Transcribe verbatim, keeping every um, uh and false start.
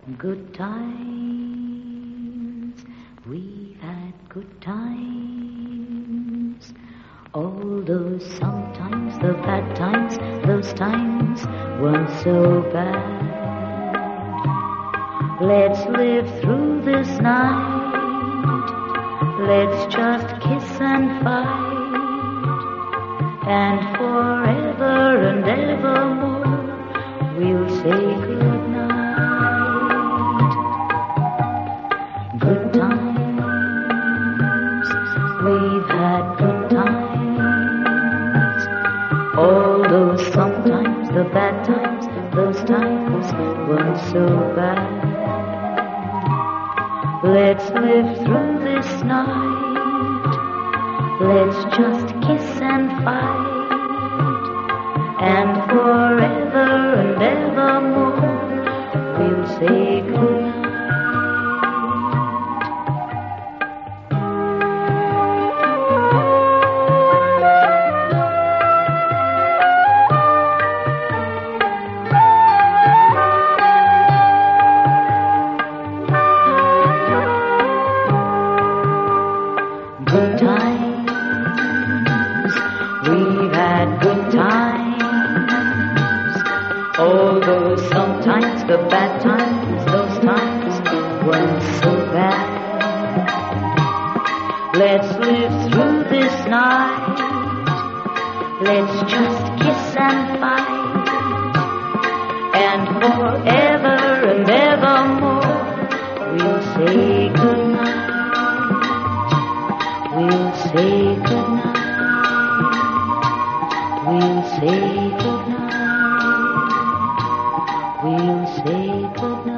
Good times, we've had good times. Although sometimes the bad times, those times weren't so bad. Let's live through this night. Let's just kiss and fight. And forever and evermore we'll say good night. Good times, we've had good times. Although sometimes the bad times, those times weren't so bad. Let's live through this night. Let's just kiss and fight. And forever and evermore we'll say good night. Good times, we've had good times. Although sometimes the bad times, those times weren't so bad. Let's live through this night. Let's just kiss and fight. And forever and evermore we'll say good night. We'll say good night. We'll say good night. We'll say good night.